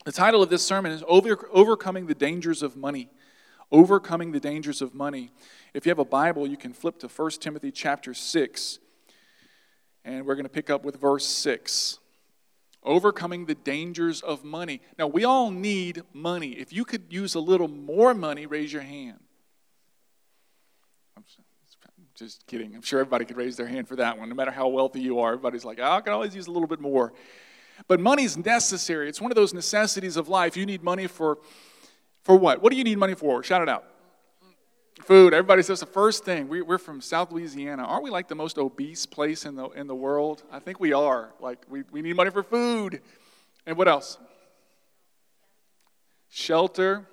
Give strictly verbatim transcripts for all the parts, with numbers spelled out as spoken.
The title of this sermon is Over, Overcoming the Dangers of Money. Overcoming the Dangers of Money. If you have a Bible, you can flip to First Timothy chapter six. And we're going to pick up with verse six. Overcoming the dangers of money. Now, we all need money. If you could use a little more money, raise your hand. I'm just kidding. I'm sure everybody could raise their hand for that one. No matter how wealthy you are, everybody's like, oh, I can always use a little bit more. But money's necessary. It's one of those necessities of life. You need money for, for what? What do you need money for? Shout it out. Food. Everybody says the first thing. We, we're from South Louisiana. Aren't we like the most obese place in the in the world? I think we are. Like we, we need money for food. And what else? Shelter.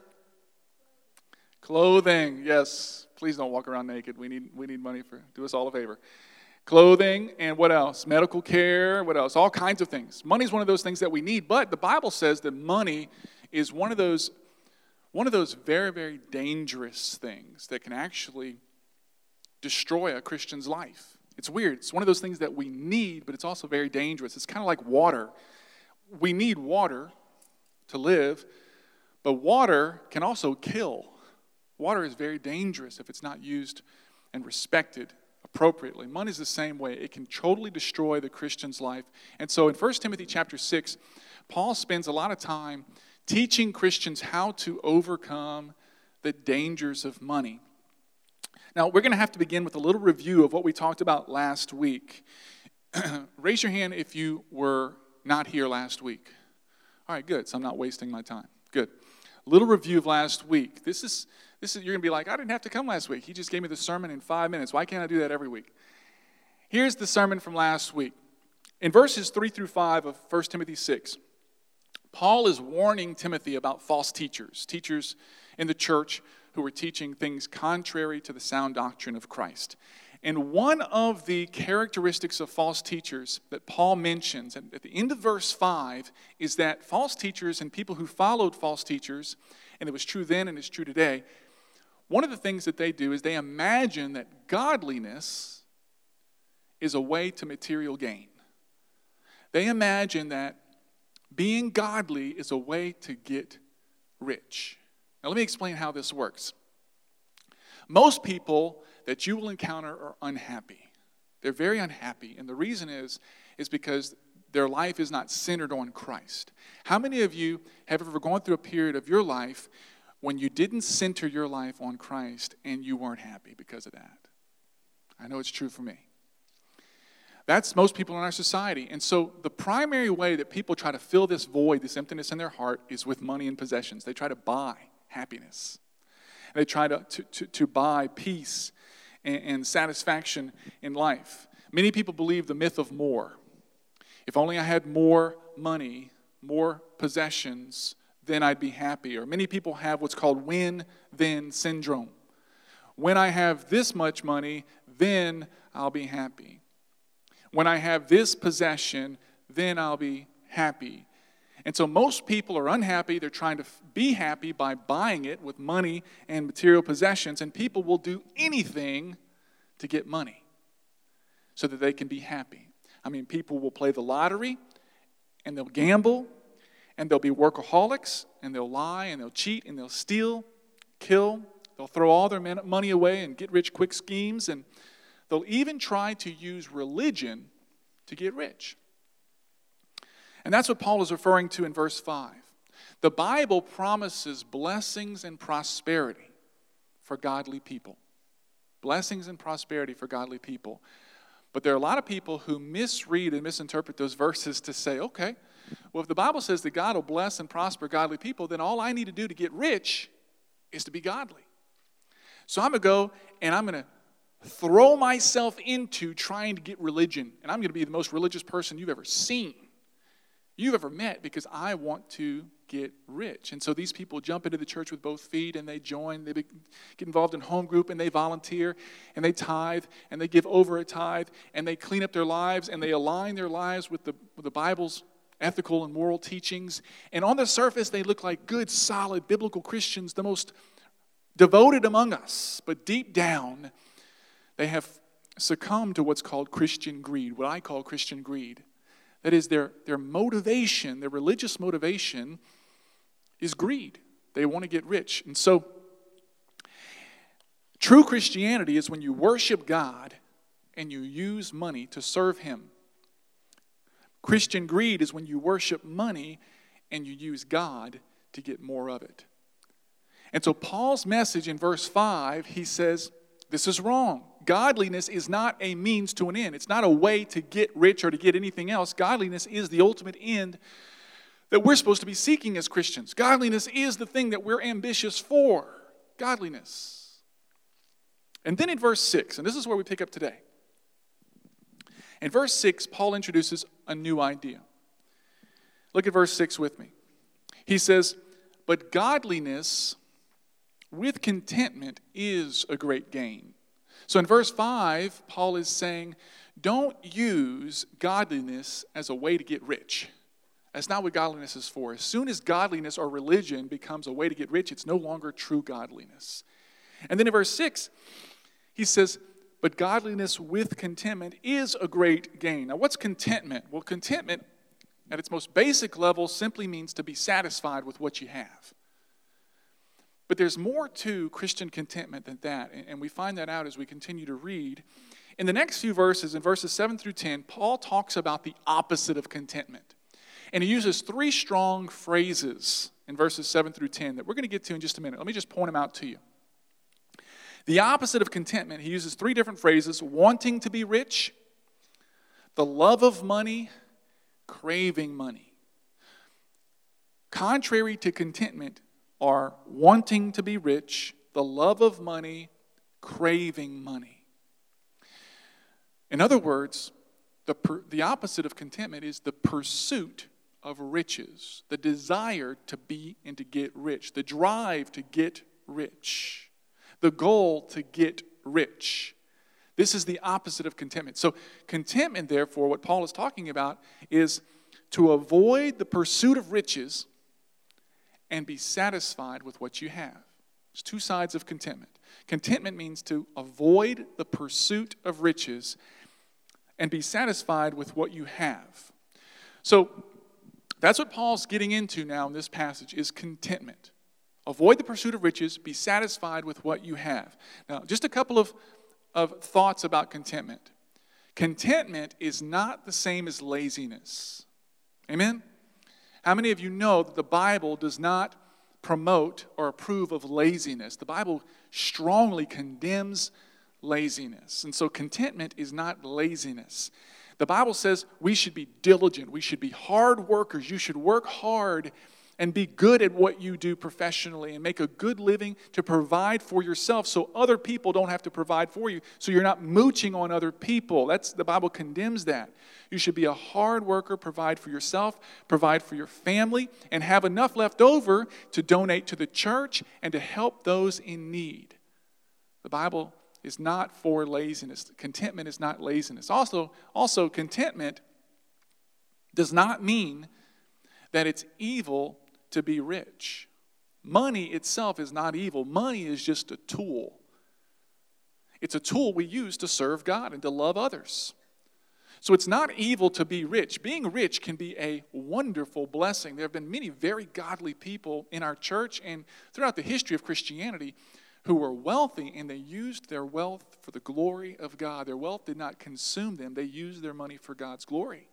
Clothing. Yes. Please don't walk around naked. We need we need money for, do us all a favor. Clothing, and what else? Medical care, what else? All kinds of things. Money is one of those things that we need, but the Bible says that money is one of those one of those very, very dangerous things that can actually destroy a Christian's life. It's weird. It's one of those things that we need, but it's also very dangerous. It's kind of like water. We need water to live, but water can also kill. Water is very dangerous if it's not used and respected appropriately. Money is the same way. It can totally destroy the Christian's life. And so in First Timothy chapter six, Paul spends a lot of time teaching Christians how to overcome the dangers of money. Now, we're going to have to begin with a little review of what we talked about last week. Raise your hand if you were not here last week. All right, good. So I'm not wasting my time. Good. A little review of last week. This is This is, you're going to be like, I didn't have to come last week. He just gave me the sermon in five minutes. Why can't I do that every week? Here's the sermon from last week. In verses three through five of First Timothy six, Paul is warning Timothy about false teachers, teachers in the church who were teaching things contrary to the sound doctrine of Christ. And one of the characteristics of false teachers that Paul mentions at the end of verse five is that false teachers and people who followed false teachers, and it was true then and it's true today, one of the things that they do is they imagine that godliness is a way to material gain. They imagine that being godly is a way to get rich. Now let me explain how this works. Most people that you will encounter are unhappy. They're very unhappy, and the reason is, is because their life is not centered on Christ. How many of you have ever gone through a period of your life when you didn't center your life on Christ and you weren't happy because of that? I know it's true for me. That's most people in our society. And so the primary way that people try to fill this void, this emptiness in their heart, is with money and possessions. They try to buy happiness. They try to, to, to, to buy peace and, and satisfaction in life. Many people believe the myth of more. If only I had more money, more possessions, then I'd be happy. Or many people have what's called win-then syndrome. When I have this much money, then I'll be happy. When I have this possession, then I'll be happy. And so most people are unhappy. They're trying to be happy by buying it with money and material possessions. And people will do anything to get money so that they can be happy. I mean, people will play the lottery, and they'll gamble, and they'll be workaholics, and they'll lie, and they'll cheat, and they'll steal, kill. They'll throw all their money away and get-rich-quick schemes, and they'll even try to use religion to get rich. And that's what Paul is referring to in verse five. The Bible promises blessings and prosperity for godly people. Blessings and prosperity for godly people. But there are a lot of people who misread and misinterpret those verses to say, okay, well, if the Bible says that God will bless and prosper godly people, then all I need to do to get rich is to be godly. So I'm going to go and I'm going to throw myself into trying to get religion. And I'm going to be the most religious person you've ever seen, you've ever met, because I want to get rich. And so these people jump into the church with both feet, and they join, they get involved in home group, and they volunteer, and they tithe, and they give over a tithe, and they clean up their lives, and they align their lives with the, with the Bible's ethical and moral teachings. And on the surface, they look like good, solid, biblical Christians, the most devoted among us. But deep down, they have succumbed to what's called Christian greed, what I call Christian greed. That is, their, their motivation, their religious motivation is greed. They want to get rich. And so, true Christianity is when you worship God and you use money to serve Him. Christian greed is when you worship money and you use God to get more of it. And so Paul's message in verse five, he says, this is wrong. Godliness is not a means to an end. It's not a way to get rich or to get anything else. Godliness is the ultimate end that we're supposed to be seeking as Christians. Godliness is the thing that we're ambitious for. Godliness. And then in verse six, and this is where we pick up today. In verse six, Paul introduces a new idea. Look at verse six with me. He says, but godliness with contentment is a great gain. So in verse five, Paul is saying, don't use godliness as a way to get rich. That's not what godliness is for. As soon as godliness or religion becomes a way to get rich, it's no longer true godliness. And then in verse six, he says, but godliness with contentment is a great gain. Now, what's contentment? Well, contentment, at its most basic level, simply means to be satisfied with what you have. But there's more to Christian contentment than that, and we find that out as we continue to read. In the next few verses, in verses seven through ten, Paul talks about the opposite of contentment. And he uses three strong phrases in verses seven through ten that we're going to get to in just a minute. Let me just point them out to you. The opposite of contentment, he uses three different phrases: wanting to be rich, the love of money, craving money. Contrary to contentment are wanting to be rich, the love of money, craving money. In other words, the, per, the opposite of contentment is the pursuit of riches, the desire to be and to get rich, the drive to get rich, the goal to get rich. This is the opposite of contentment. So contentment, therefore, what Paul is talking about is to avoid the pursuit of riches and be satisfied with what you have. There's two sides of contentment. Contentment means to avoid the pursuit of riches and be satisfied with what you have. So that's what Paul's getting into now in this passage, is contentment. Avoid the pursuit of riches, be satisfied with what you have. Now, just a couple of, of thoughts about contentment. Contentment is not the same as laziness. Amen? How many of you know that the Bible does not promote or approve of laziness? The Bible strongly condemns laziness. And so contentment is not laziness. The Bible says we should be diligent. We should be hard workers. You should work hard and be good at what you do professionally and make a good living to provide for yourself so other people don't have to provide for you, so you're not mooching on other people. That's, the Bible condemns that. You should be a hard worker, provide for yourself, provide for your family, and have enough left over to donate to the church and to help those in need. The Bible is not for laziness. Contentment is not laziness. Also, also contentment does not mean that it's evil to be rich. Money itself is not evil. Money is just a tool. It's a tool we use to serve God and to love others. So it's not evil to be rich. Being rich can be a wonderful blessing. There have been many very godly people in our church and throughout the history of Christianity who were wealthy, and they used their wealth for the glory of God. Their wealth did not consume them. They used their money for God's glory.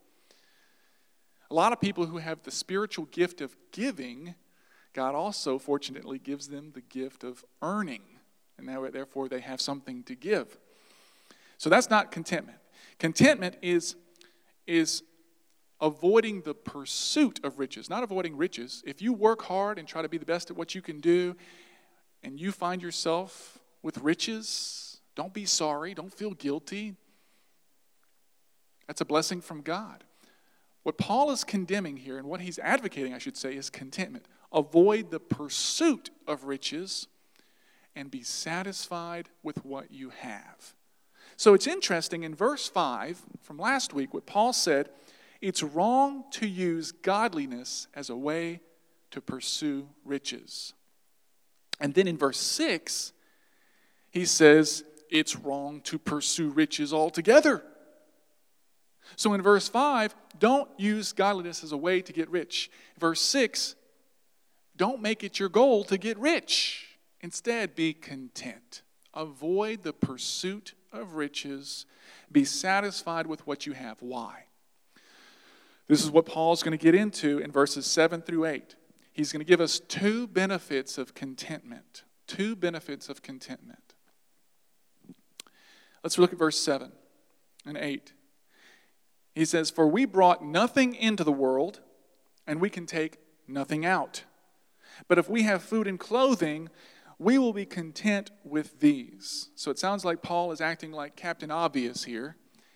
A lot of people who have the spiritual gift of giving, God also fortunately gives them the gift of earning. And now, therefore, they have something to give. So that's not contentment. Contentment is, is avoiding the pursuit of riches, not avoiding riches. If you work hard and try to be the best at what you can do, and you find yourself with riches, don't be sorry, don't feel guilty. That's a blessing from God. What Paul is condemning here, and what he's advocating, I should say, is contentment. Avoid the pursuit of riches and be satisfied with what you have. So it's interesting, in verse five from last week, what Paul said, it's wrong to use godliness as a way to pursue riches. And then in verse six, he says it's wrong to pursue riches altogether. So in verse five, don't use godliness as a way to get rich. Verse six, don't make it your goal to get rich. Instead, be content. Avoid the pursuit of riches. Be satisfied with what you have. Why? This is what Paul's going to get into in verses seven through eight. He's going to give us two benefits of contentment. Two benefits of contentment. Let's look at verse seven and eight. He says, "For we brought nothing into the world, and we can take nothing out. But if we have food and clothing, we will be content with these." So it sounds like Paul is acting like Captain Obvious here.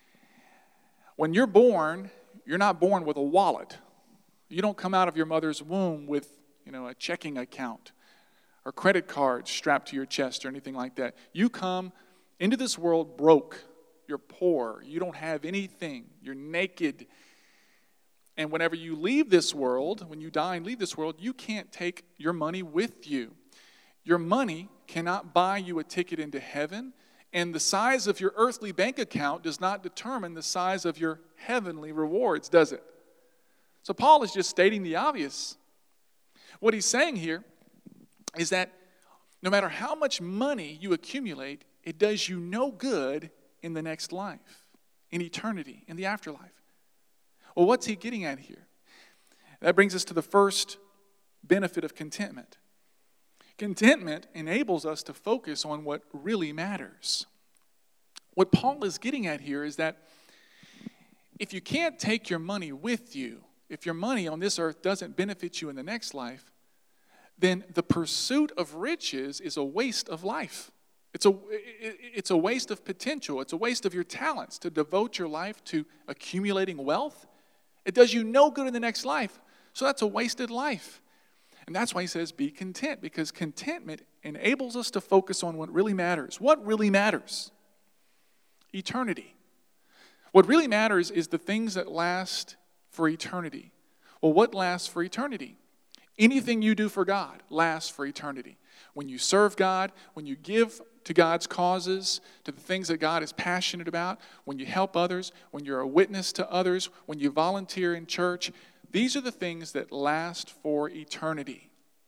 When you're born, you're not born with a wallet. You don't come out of your mother's womb with, you know, a checking account or credit cards strapped to your chest or anything like that. You come into this world broke. You're poor. You don't have anything. You're naked. And whenever you leave this world, when you die and leave this world, you can't take your money with you. Your money cannot buy you a ticket into heaven, and the size of your earthly bank account does not determine the size of your heavenly rewards, does it? So Paul is just stating the obvious. What he's saying here is that no matter how much money you accumulate, it does you no good in the next life, in eternity, in the afterlife. Well, what's he getting at here? That brings us to the first benefit of contentment. Contentment enables us to focus on what really matters. What Paul is getting at here is that if you can't take your money with you, if your money on this earth doesn't benefit you in the next life, then the pursuit of riches is a waste of life. It's a, it's a waste of potential. It's a waste of your talents to devote your life to accumulating wealth. It does you no good in the next life. So that's a wasted life. And that's why he says be content, because contentment enables us to focus on what really matters. What really matters? Eternity. What really matters is the things that last for eternity. Well, what lasts for eternity? Anything you do for God lasts for eternity. When you serve God, when you give to God's causes, to the things that God is passionate about, when you help others, when you're a witness to others, when you volunteer in church, these are the things that last for eternity.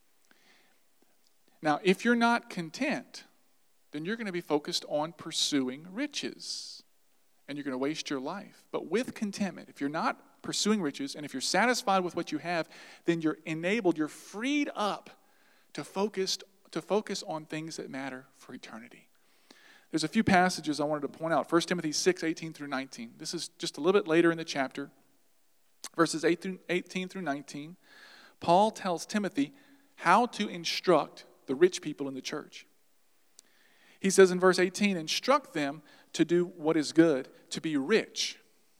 Now, if you're not content, then you're going to be focused on pursuing riches, and you're going to waste your life. But with contentment, if you're not pursuing riches, and if you're satisfied with what you have, then you're enabled, you're freed up to focus to focus on things that matter for eternity. There's a few passages I wanted to point out. First Timothy six, eighteen through nineteen. This is just a little bit later in the chapter. Verses eighteen through nineteen. Paul tells Timothy how to instruct the rich people in the church. He says in verse eighteen, instruct them to do what is good, to be rich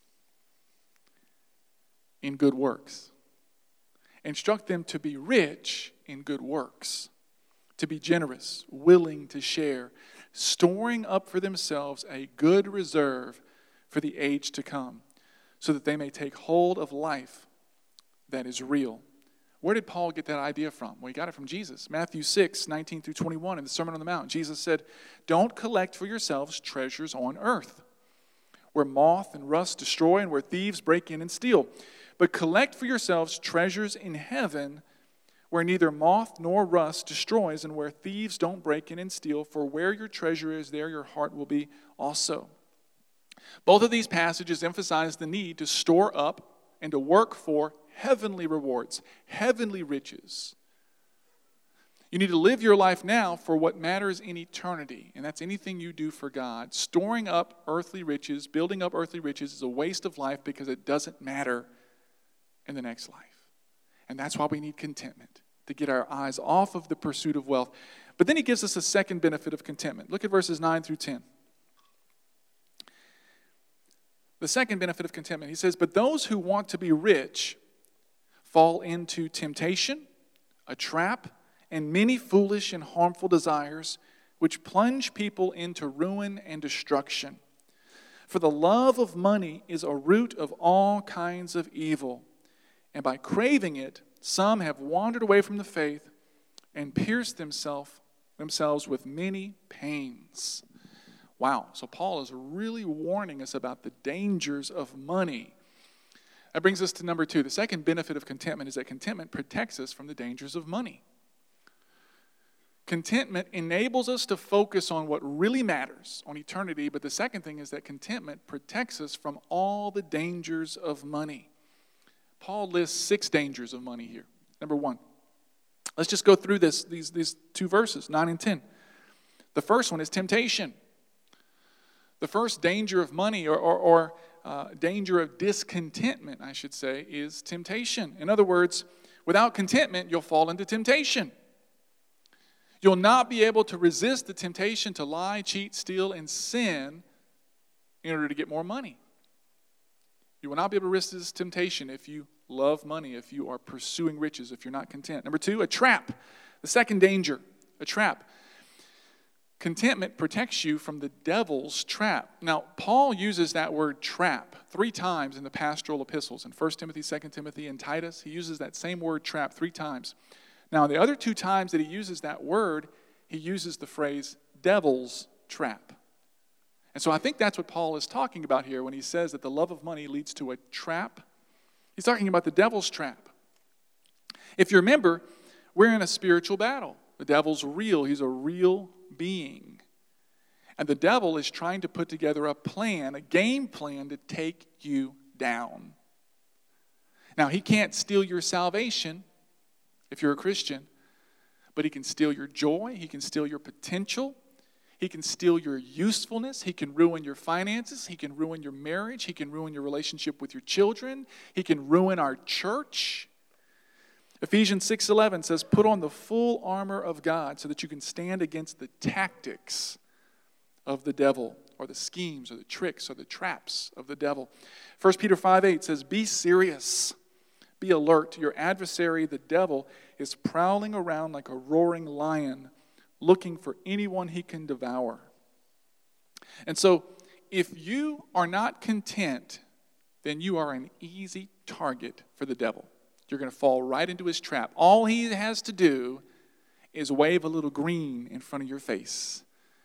in good works. Instruct them to be rich in good works, to be generous, willing to share, storing up for themselves a good reserve for the age to come, so that they may take hold of life that is real. Where did Paul get that idea from? Well, he got it from Jesus. Matthew six, nineteen through twenty-one in the Sermon on the Mount. Jesus said, don't collect for yourselves treasures on earth, where moth and rust destroy and where thieves break in and steal. But collect for yourselves treasures in heaven, where neither moth nor rust destroys and where thieves don't break in and steal. For where your treasure is, there your heart will be also. Both of these passages emphasize the need to store up and to work for heavenly rewards, heavenly riches. You need to live your life now for what matters in eternity, and that's anything you do for God. Storing up earthly riches, building up earthly riches is a waste of life because it doesn't matter in the next life. And that's why we need contentment, to get our eyes off of the pursuit of wealth. But then he gives us a second benefit of contentment. Look at verses nine through ten. The second benefit of contentment, he says, but those who want to be rich fall into temptation, a trap, and many foolish and harmful desires, which plunge people into ruin and destruction. For the love of money is a root of all kinds of evil, and by craving it, some have wandered away from the faith and pierced themselves themselves with many pains. Wow, so Paul is really warning us about the dangers of money. That brings us to number two. The second benefit of contentment is that contentment protects us from the dangers of money. Contentment enables us to focus on what really matters, on eternity, but the second thing is that contentment protects us from all the dangers of money. Paul lists six dangers of money here. Number one, let's just go through this, these, these two verses, nine and ten. The first one is temptation. The first danger of money, or, or, or uh, danger of discontentment, I should say, is temptation. In other words, without contentment, you'll fall into temptation. You'll not be able to resist the temptation to lie, cheat, steal, and sin in order to get more money. You will not be able to resist this temptation if you love money, if you are pursuing riches, if you're not content. Number two, a trap. The second danger, a trap. Contentment protects you from the devil's trap. Now, Paul uses that word trap three times in the pastoral epistles. In First Timothy, Second Timothy, and Titus, he uses that same word trap three times. Now, the other two times that he uses that word, he uses the phrase devil's trap. And so I think that's what Paul is talking about here when he says that the love of money leads to a trap. He's talking about the devil's trap. If you remember, we're in a spiritual battle. The devil's real. He's a real being. And the devil is trying to put together a plan, a game plan to take you down. Now, he can't steal your salvation if you're a Christian, but he can steal your joy, he can steal your potential, he can steal your usefulness, he can ruin your finances, he can ruin your marriage, he can ruin your relationship with your children, he can ruin our church. Ephesians six eleven says, put on the full armor of God so that you can stand against the tactics of the devil, or the schemes, or the tricks, or the traps of the devil. First Peter five eight says, be serious. Be alert. Your adversary, the devil, is prowling around like a roaring lion, looking for anyone he can devour. And so, if you are not content, then you are an easy target for the devil. You're going to fall right into his trap. All he has to do is wave a little green in front of your face,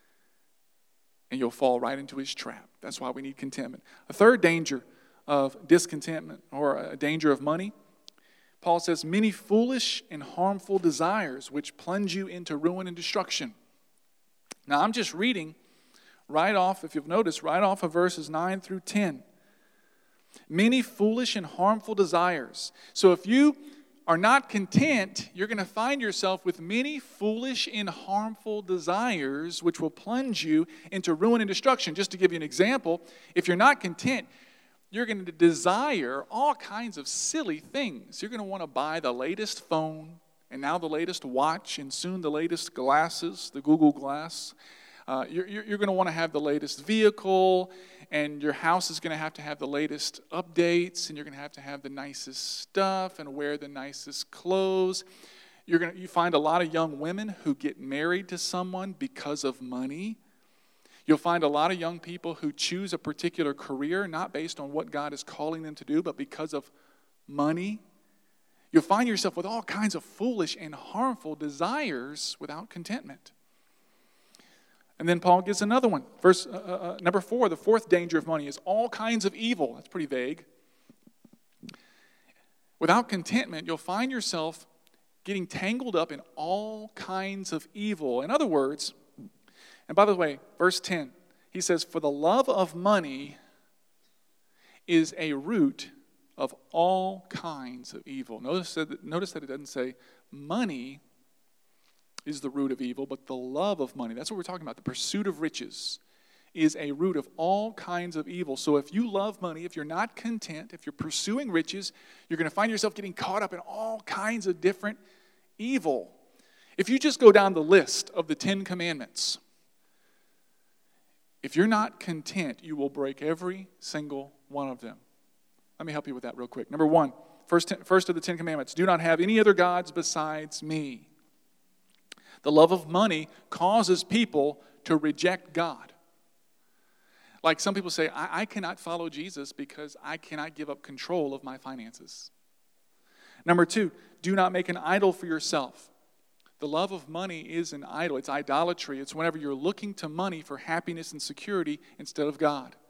and you'll fall right into his trap. That's why we need contentment. A third danger of discontentment, or a danger of money, Paul says, many foolish and harmful desires which plunge you into ruin and destruction. Now, I'm just reading right off, if you've noticed, right off of verses nine through ten. Many foolish and harmful desires. So if you are not content, you're going to find yourself with many foolish and harmful desires which will plunge you into ruin and destruction. Just to give you an example, if you're not content, you're going to desire all kinds of silly things. You're going to want to buy the latest phone, and now the latest watch, and soon the latest glasses, the Google Glass. Uh, you're you're going to want to have the latest vehicle, and your house is going to have to have the latest updates, and you're going to have to have the nicest stuff and wear the nicest clothes. You're going to you find a lot of young women who get married to someone because of money. You'll find a lot of young people who choose a particular career not based on what God is calling them to do, but because of money. You'll find yourself with all kinds of foolish and harmful desires without contentment. And then Paul gives another one. Verse uh, uh, number four, the fourth danger of money is all kinds of evil. That's pretty vague. Without contentment, you'll find yourself getting tangled up in all kinds of evil. In other words, and by the way, verse ten, he says, for the love of money is a root of all kinds of evil. Notice that, notice that it doesn't say money is the root of evil, but the love of money. That's what we're talking about. The pursuit of riches is a root of all kinds of evil. So if you love money, if you're not content, if you're pursuing riches, you're going to find yourself getting caught up in all kinds of different evil. If you just go down the list of the Ten Commandments, if you're not content, you will break every single one of them. Let me help you with that real quick. Number one, first, ten, first of the Ten Commandments, do not have any other gods besides me. The love of money causes people to reject God. Like some people say, I, I cannot follow Jesus because I cannot give up control of my finances. Number two, do not make an idol for yourself. The love of money is an idol. It's idolatry. It's whenever you're looking to money for happiness and security instead of God.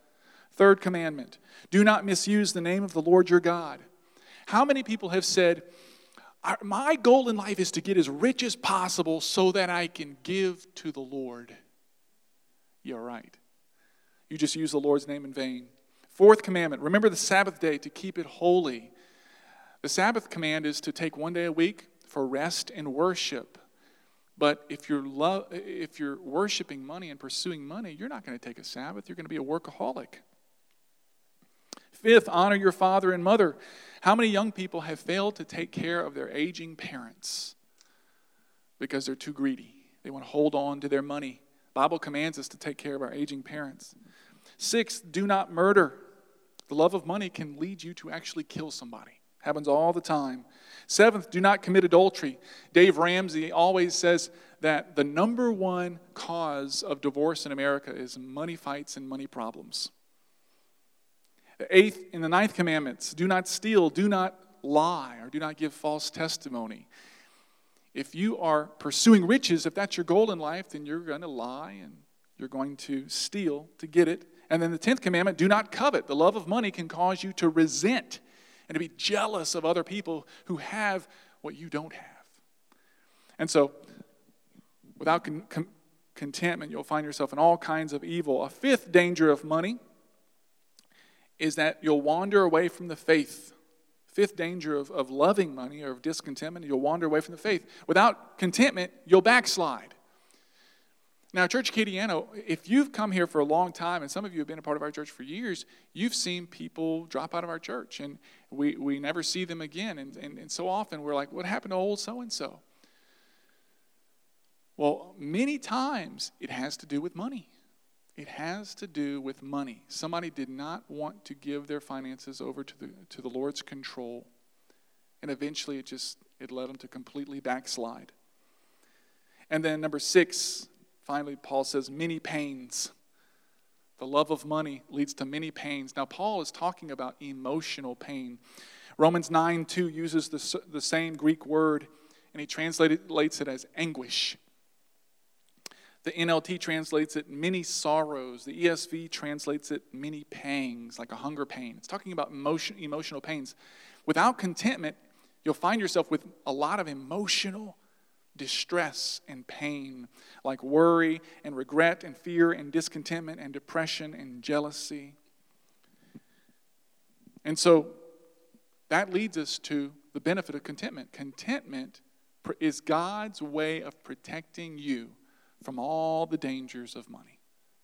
Third commandment, do not misuse the name of the Lord your God. How many people have said, my goal in life is to get as rich as possible so that I can give to the Lord? You're right. You just use the Lord's name in vain. Fourth commandment, remember the Sabbath day to keep it holy. The Sabbath command is to take one day a week for rest and worship. But if you're lo- if you're worshiping money and pursuing money, you're not going to take a Sabbath. You're going to be a workaholic. Fifth, honor your father and mother. How many young people have failed to take care of their aging parents because they're too greedy? They want to hold on to their money. The Bible commands us to take care of our aging parents. Sixth, do not murder. The love of money can lead you to actually kill somebody. Happens all the time. Seventh, do not commit adultery. Dave Ramsey always says that the number one cause of divorce in America is money fights and money problems. The eighth and the ninth commandments, do not steal, do not lie, or do not give false testimony. If you are pursuing riches, if that's your goal in life, then you're going to lie and you're going to steal to get it. And then the tenth commandment, do not covet. The love of money can cause you to resent and to be jealous of other people who have what you don't have. And so, without con- con- contentment, you'll find yourself in all kinds of evil. A fifth danger of money is that you'll wander away from the faith. Fifth danger of, of loving money or of discontentment, you'll wander away from the faith. Without contentment, you'll backslide. Now, Church Acadiana, if you've come here for a long time, and some of you have been a part of our church for years, you've seen people drop out of our church, and we, we never see them again. And, and, and so often we're like, what happened to old so-and-so? Well, many times it has to do with money. It has to do with money. Somebody did not want to give their finances over to the to the Lord's control. And eventually it just it led them to completely backslide. And then number six, finally Paul says many pains. The love of money leads to many pains. Now Paul is talking about emotional pain. Romans nine two uses the, the same Greek word, and he translates it as anguish. The N L T translates it many sorrows. The E S V translates it many pangs, like a hunger pain. It's talking about emotion, emotional pains. Without contentment, you'll find yourself with a lot of emotional distress and pain, like worry and regret and fear and discontentment and depression and jealousy. And so that leads us to the benefit of contentment. Contentment is God's way of protecting you from all the dangers of money.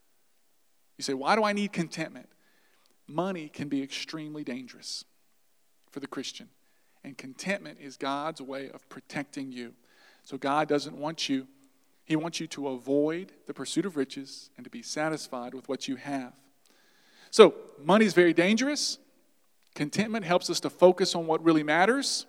You say, why do I need contentment? Money can be extremely dangerous for the Christian. And contentment is God's way of protecting you. So God doesn't want you, He wants you to avoid the pursuit of riches and to be satisfied with what you have. So money is very dangerous. Contentment helps us to focus on what really matters.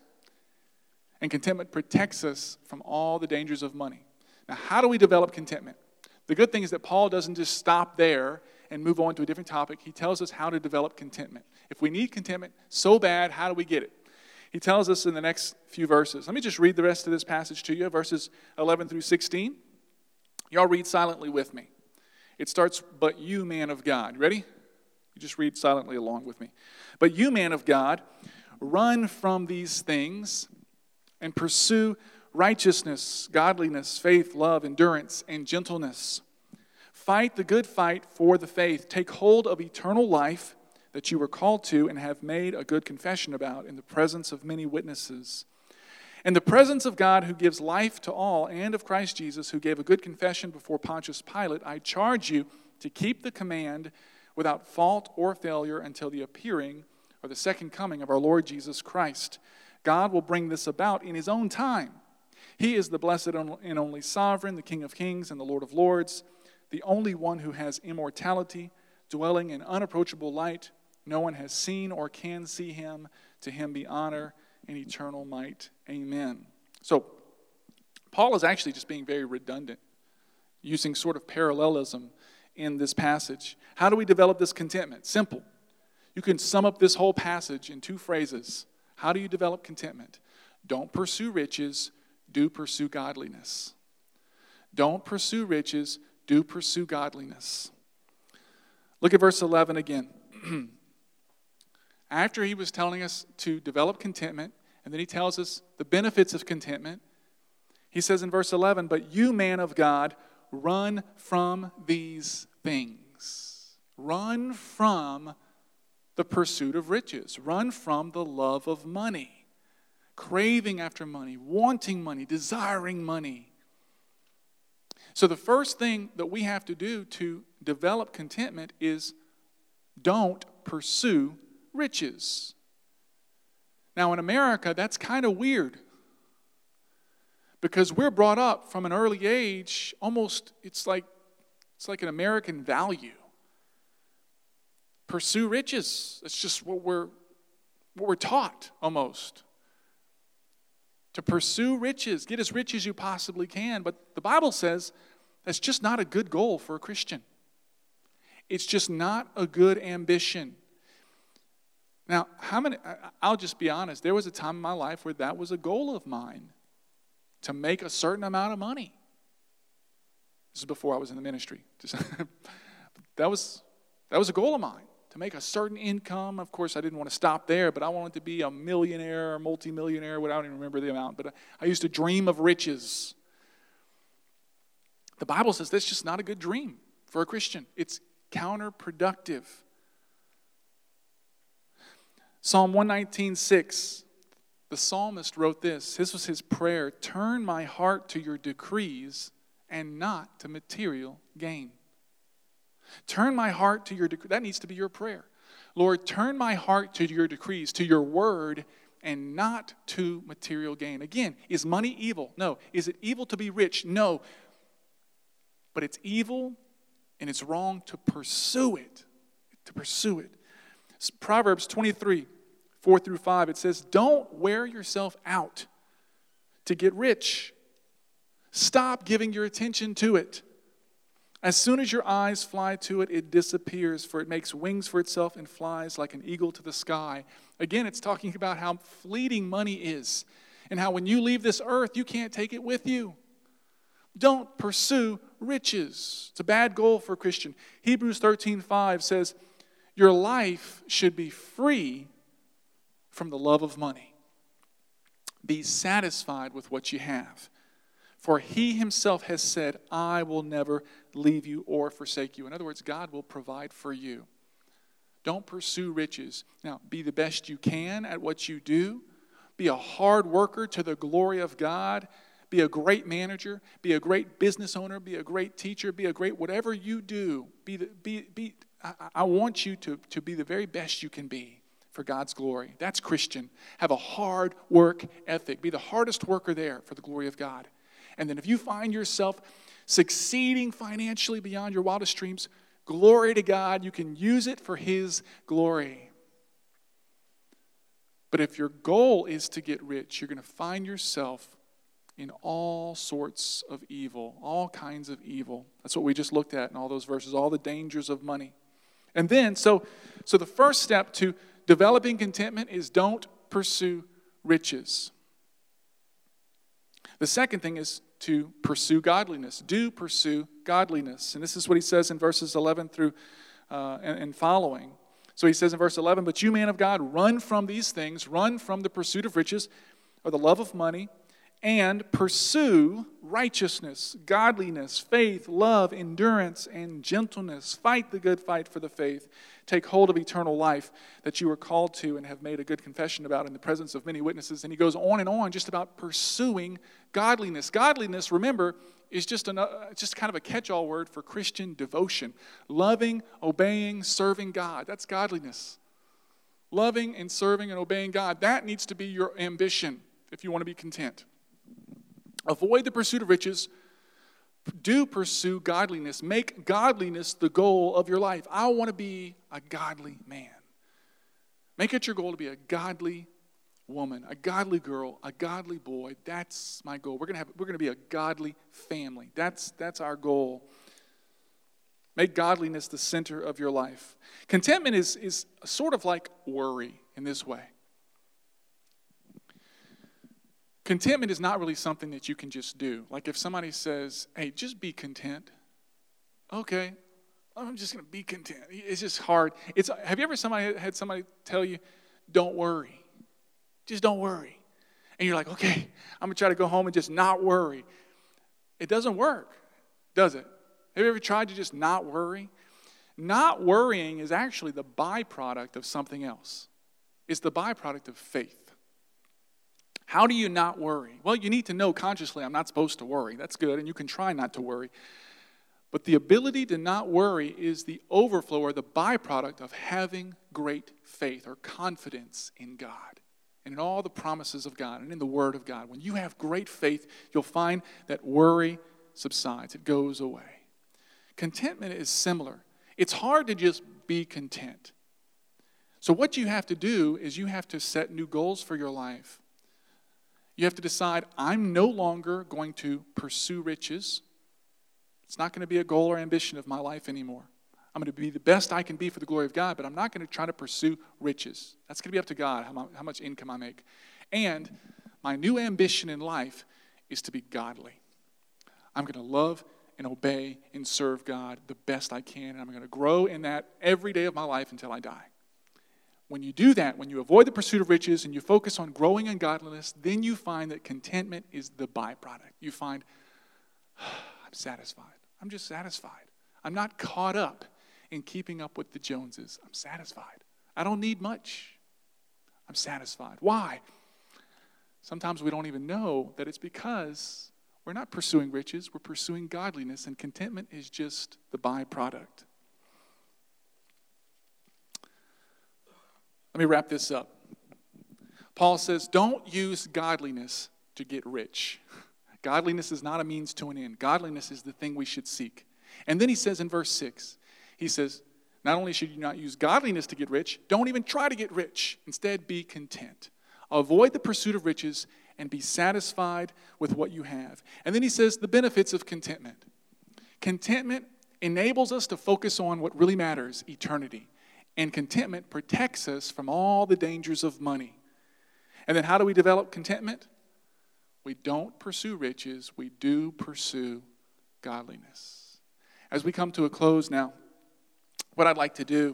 And contentment protects us from all the dangers of money. Now, how do we develop contentment? The good thing is that Paul doesn't just stop there and move on to a different topic. He tells us how to develop contentment. If we need contentment so bad, how do we get it? He tells us in the next few verses. Let me just read the rest of this passage to you, verses eleven through sixteen. Y'all read silently with me. It starts, but you, man of God. Ready? You just read silently along with me. But you, man of God, run from these things and pursue righteousness, godliness, faith, love, endurance, and gentleness. Fight the good fight for the faith. Take hold of eternal life that you were called to and have made a good confession about in the presence of many witnesses. In the presence of God who gives life to all and of Christ Jesus who gave a good confession before Pontius Pilate, I charge you to keep the command without fault or failure until the appearing or the second coming of our Lord Jesus Christ. God will bring this about in His own time. He is the blessed and only sovereign, the King of kings and the Lord of lords, the only one who has immortality, dwelling in unapproachable light. No one has seen or can see Him. To Him be honor and eternal might. Amen. So, Paul is actually just being very redundant, using sort of parallelism in this passage. How do we develop this contentment? Simple. You can sum up this whole passage in two phrases. How do you develop contentment? Don't pursue riches, do pursue godliness. Don't pursue riches, do pursue godliness. Look at verse eleven again. after he was telling us to develop contentment, and then he tells us the benefits of contentment, he says in verse eleven, "But you, man of God, run from these things." Run from the pursuit of riches. Run from the love of money. Craving after money, wanting money, desiring money. So the first thing that we have to do to develop contentment is don't pursue riches. Now in America, that's kind of weird. Because we're brought up from an early age, almost, it's like, it's like an American value. Pursue riches. It's just what we're, what we're taught, almost. To pursue riches. Get as rich as you possibly can. But the Bible says that's just not a good goal for a Christian. It's just not a good ambition. Now, how many, I'll just be honest, there was a time in my life where that was a goal of mine. To make a certain amount of money. This is before I was in the ministry. Just that was that was a goal of mine. To make a certain income. Of course, I didn't want to stop there, but I wanted to be a millionaire or multimillionaire. I don't even remember the amount, but I used to dream of riches. The Bible says that's just not a good dream for a Christian. It's counterproductive. Psalm one nineteen, six. The psalmist wrote this. This was his prayer. "Turn my heart to your decrees and not to material gain." Turn my heart to your decrees. That needs to be your prayer. Lord, turn my heart to your decrees, to your word, and not to material gain. Again, is money evil? No. Is it evil to be rich? No. But it's evil and it's wrong to pursue it. To pursue it. Proverbs twenty-three. Four through five, it says, "Don't wear yourself out to get rich. Stop giving your attention to it. As soon as your eyes fly to it, it disappears, for it makes wings for itself and flies like an eagle to the sky." Again, it's talking about how fleeting money is and how when you leave this earth, you can't take it with you. Don't pursue riches. It's a bad goal for a Christian. Hebrews thirteen five says, "Your life should be free from the love of money. Be satisfied with what you have. For he himself has said, I will never leave you or forsake you." In other words, God will provide for you. Don't pursue riches. Now, be the best you can at what you do. Be a hard worker to the glory of God. Be a great manager. Be a great business owner. Be a great teacher. Be a great whatever you do. Be the, be, be, I, I want you to, to be the very best you can be. For God's glory. That's Christian. Have a hard work ethic. Be the hardest worker there for the glory of God. And then if you find yourself succeeding financially beyond your wildest dreams, glory to God. You can use it for His glory. But if your goal is to get rich, you're going to find yourself in all sorts of evil, all kinds of evil. That's what we just looked at in all those verses, all the dangers of money. And then, so, so the first step to developing contentment is don't pursue riches. The second thing is to pursue godliness. Do pursue godliness. And this is what he says in verses eleven through uh, and, and following. So he says in verse eleven, "But you, man of God, run from these things, run from the pursuit of riches or the love of money, and pursue righteousness, godliness, faith, love, endurance, and gentleness. Fight the good fight for the faith. Take hold of eternal life that you were called to and have made a good confession about in the presence of many witnesses." And he goes on and on just about pursuing godliness. Godliness, remember, is just, an, uh, just kind of a catch-all word for Christian devotion. Loving, obeying, serving God. That's godliness. Loving and serving and obeying God. That needs to be your ambition if you want to be content. Avoid the pursuit of riches. Do pursue godliness. Make godliness the goal of your life. I want to be a godly man. Make it your goal to be a godly woman, a godly girl, a godly boy. That's my goal. We're going to have we're going to be a godly family. That's that's our goal. Make godliness the center of your life. Contentment is is sort of like worry in this way. Contentment is not really something that you can just do. Like if somebody says, "Hey, just be content." Okay, I'm just going to be content. It's just hard. It's, have you ever somebody had somebody tell you, don't worry. Just don't worry. And you're like, okay, I'm going to try to go home and just not worry. It doesn't work, does it? Have you ever tried to just not worry? Not worrying is actually the byproduct of something else. It's the byproduct of faith. How do you not worry? Well, you need to know consciously I'm not supposed to worry. That's good, and you can try not to worry. But the ability to not worry is the overflow or the byproduct of having great faith or confidence in God and in all the promises of God and in the Word of God. When you have great faith, you'll find that worry subsides. It goes away. Contentment is similar. It's hard to just be content. So what you have to do is you have to set new goals for your life. You have to decide, I'm no longer going to pursue riches. It's not going to be a goal or ambition of my life anymore. I'm going to be the best I can be for the glory of God, but I'm not going to try to pursue riches. That's going to be up to God, how much income I make. And my new ambition in life is to be godly. I'm going to love and obey and serve God the best I can, and I'm going to grow in that every day of my life until I die. When you do that, when you avoid the pursuit of riches and you focus on growing in godliness, then you find that contentment is the byproduct. You find, I'm satisfied. I'm just satisfied. I'm not caught up in keeping up with the Joneses. I'm satisfied. I don't need much. I'm satisfied. Why? Sometimes we don't even know that it's because we're not pursuing riches, we're pursuing godliness, and contentment is just the byproduct. Let me wrap this up. Paul says, don't use godliness to get rich. Godliness is not a means to an end. Godliness is the thing we should seek. And then he says in verse six, he says, not only should you not use godliness to get rich, don't even try to get rich. Instead, be content. Avoid the pursuit of riches and be satisfied with what you have. And then he says the benefits of contentment. Contentment enables us to focus on what really matters, eternity. And contentment protects us from all the dangers of money. And then how do we develop contentment? We don't pursue riches, we do pursue godliness. As we come to a close now, what I'd like to do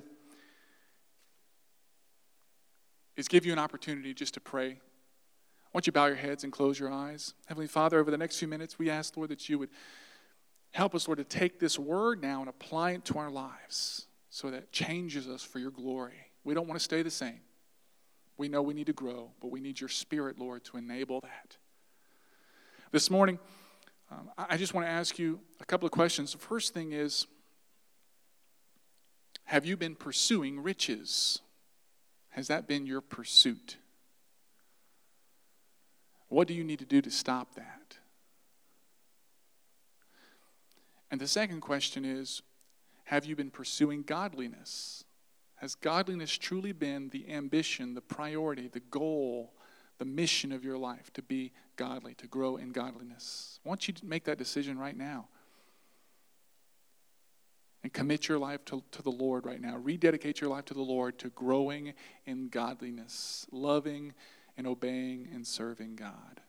is give you an opportunity just to pray. I want you to bow your heads and close your eyes. Heavenly Father, over the next few minutes, we ask, Lord, that you would help us, Lord, to take this word now and apply it to our lives so that it changes us for your glory. We don't want to stay the same. We know we need to grow, but we need your Spirit, Lord, to enable that. This morning, um, I just want to ask you a couple of questions. The first thing is, have you been pursuing riches? Has that been your pursuit? What do you need to do to stop that? And the second question is, have you been pursuing godliness? Has godliness truly been the ambition, the priority, the goal, the mission of your life, to be godly, to grow in godliness? I want you to make that decision right now. And commit your life to, to the Lord right now. Rededicate your life to the Lord, to growing in godliness, loving and obeying and serving God.